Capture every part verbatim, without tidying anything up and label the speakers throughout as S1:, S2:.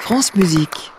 S1: France Musique.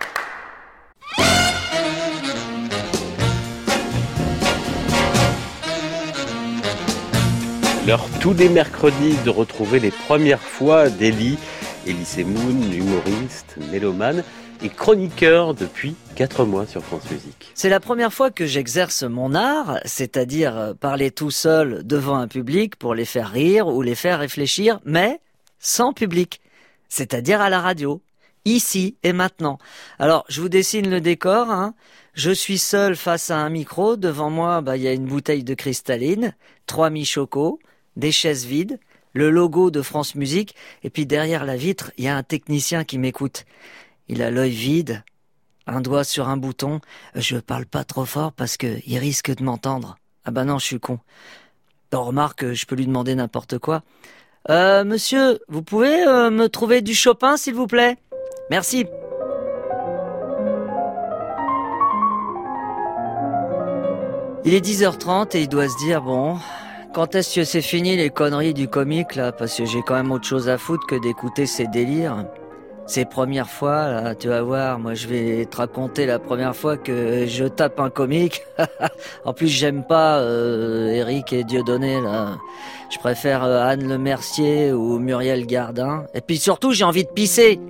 S2: L'heure tous les mercredis de retrouver les premières fois d'Elie. Elie Semoun, humoriste, mélomane et chroniqueur depuis quatre mois sur France Musique.
S3: C'est la première fois que j'exerce mon art, c'est-à-dire parler tout seul devant un public pour les faire rire ou les faire réfléchir, mais sans public, c'est-à-dire à la radio, ici et maintenant. Alors, je vous dessine le décor, hein. Je suis seul face à un micro, devant moi, bah, y a une bouteille de cristalline, trois mi-chocos, des chaises vides, le logo de France Musique, et puis derrière la vitre, il y a un technicien qui m'écoute. Il a l'œil vide, un doigt sur un bouton. Je parle pas trop fort parce que il risque de m'entendre. Ah bah non, je suis con. On remarque, je peux lui demander n'importe quoi. Euh, monsieur, vous pouvez euh, me trouver du Chopin, s'il vous plaît? Merci. Il est dix heures trente et il doit se dire, bon... Quand est-ce que c'est fini les conneries du comique, là? Parce que j'ai quand même autre chose à foutre que d'écouter ces délires. Ces premières fois, là, tu vas voir, moi je vais te raconter la première fois que je tape un comique. En plus, j'aime pas euh, Eric et Dieudonné, là. Je préfère euh, Anne Le Mercier ou Muriel Gardin. Et puis surtout, j'ai envie de pisser.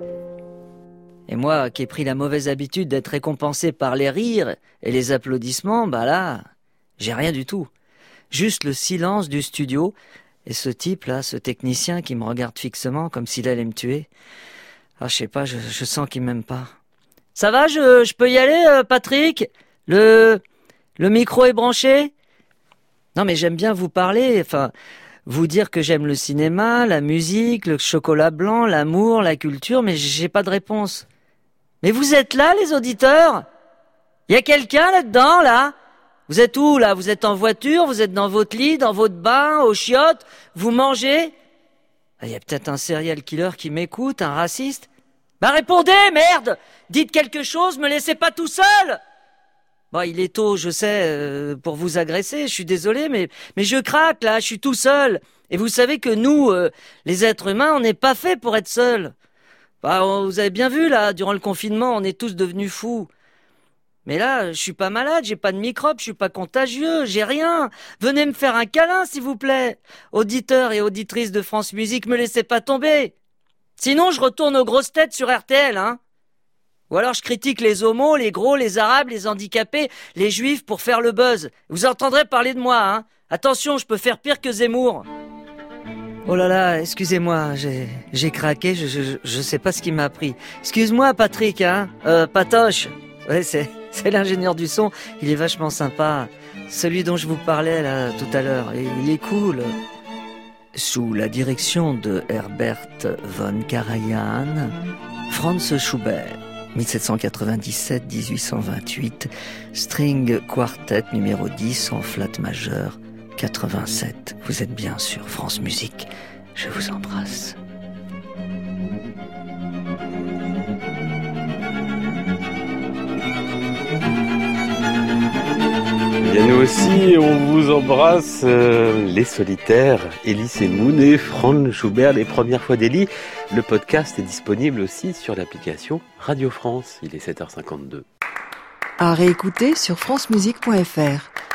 S3: Et moi, qui ai pris la mauvaise habitude d'être récompensé par les rires et les applaudissements, bah là, j'ai rien du tout. Juste le silence du studio et ce type-là, ce technicien qui me regarde fixement comme s'il allait me tuer. Ah, je sais pas, je, je sens qu'il m'aime pas. Ça va, je, je peux y aller, euh, Patrick? Le, le micro est branché? Non, mais j'aime bien vous parler, enfin, vous dire que j'aime le cinéma, la musique, le chocolat blanc, l'amour, la culture, mais j'ai pas de réponse. Mais vous êtes là, les auditeurs? Y a quelqu'un là-dedans, là? Vous êtes où, là? Vous êtes en voiture? Vous êtes dans votre lit, dans votre bain, aux chiottes? Vous mangez? Il y a peut-être un serial killer qui m'écoute, un raciste. Bah répondez, merde! Dites quelque chose, me laissez pas tout seul! Bon, il est tôt, je sais, euh, pour vous agresser, je suis désolé, mais, mais je craque, là, je suis tout seul. Et vous savez que nous, euh, les êtres humains, on n'est pas faits pour être seuls. Bah, vous avez bien vu, là, durant le confinement, on est tous devenus fous. Mais là, je suis pas malade, j'ai pas de microbe, je suis pas contagieux, j'ai rien. Venez me faire un câlin, s'il vous plaît. Auditeurs et auditrices de France Musique, me laissez pas tomber. Sinon, je retourne aux grosses têtes sur R T L, hein. Ou alors je critique les homos, les gros, les arabes, les handicapés, les juifs pour faire le buzz. Vous entendrez parler de moi, hein. Attention, je peux faire pire que Zemmour. Oh là là, excusez-moi, j'ai, j'ai craqué, je, je, je sais pas ce qui m'a pris. Excuse-moi, Patrick, hein. Euh, Patoche. Ouais, c'est... C'est l'ingénieur du son, il est vachement sympa. Celui dont je vous parlais là tout à l'heure, il est cool. Sous la direction de Herbert von Karajan, Franz Schubert, dix-sept cent quatre-vingt-dix-sept à dix-huit cent vingt-huit, String Quartet numéro dix en flat majeur, quatre-vingt-sept. Vous êtes bien sur France Musique, je vous embrasse.
S2: Bien nous aussi, on vous embrasse, euh, les solitaires, Elie Semoun et Franz Schubert, les premières fois d'Elie. Le podcast est disponible aussi sur l'application Radio France. Il est sept heures cinquante-deux.
S1: À réécouter sur francemusique point f r.